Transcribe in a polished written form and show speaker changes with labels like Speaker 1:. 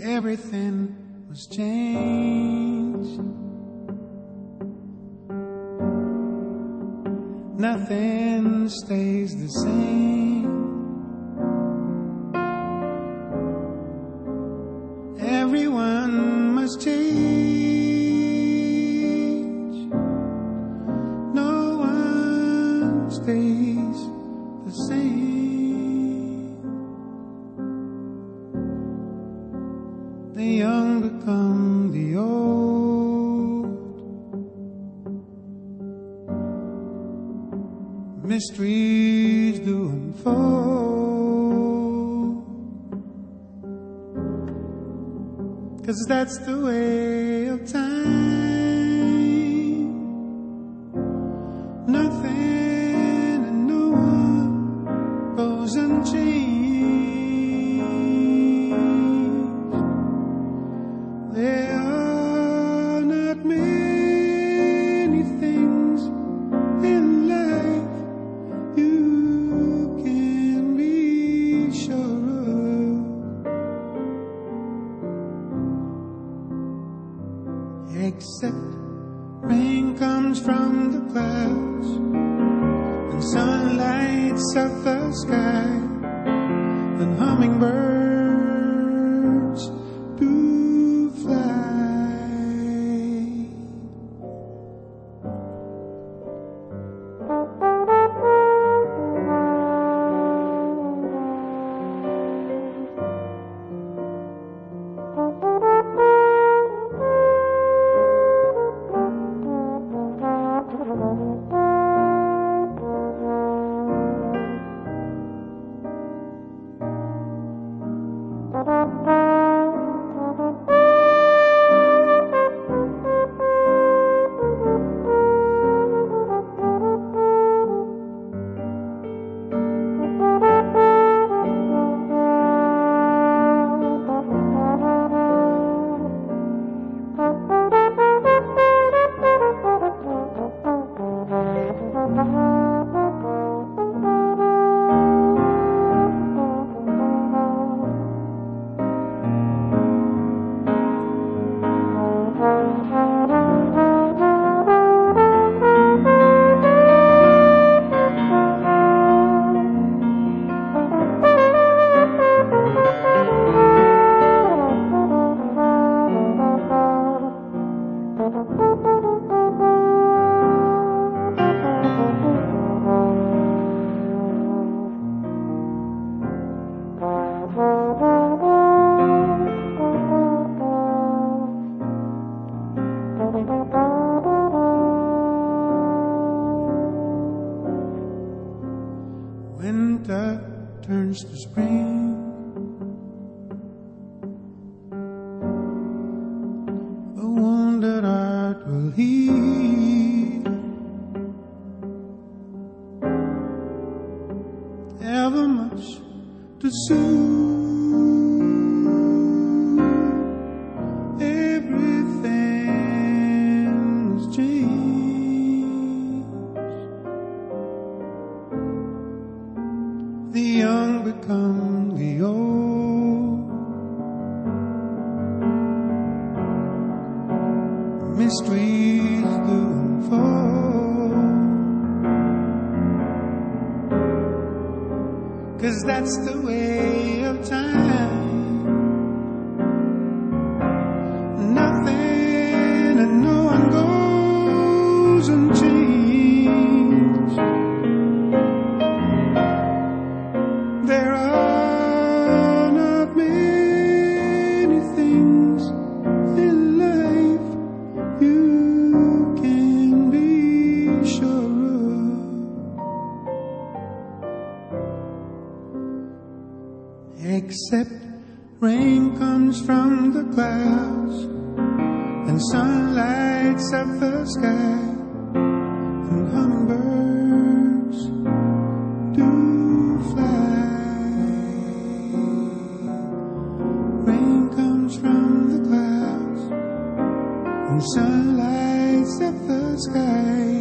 Speaker 1: everything was changed. Nothing stays the same. Everyone must change. No one stays the same. The young become the old. Mysteries do unfold, 'cause that's the way of time. Nothing and no one goes unchanged. There are not many things in life you can be sure of, except rain comes from the clouds and sun lights up the sky, and hummingbirds do fly. Winter turns to spring. A wounded heart will heal. Ever much to soothe. Everything's changed. The young become the old. Mysteries do unfold, 'cause that's the way of time. Nothing and no one goes unchanged. There are not many things in life you can be sure of, except rain comes from the clouds and sun lights up the sky, and hummingbirds do fly. Rain comes from the clouds and sun lights up the sky.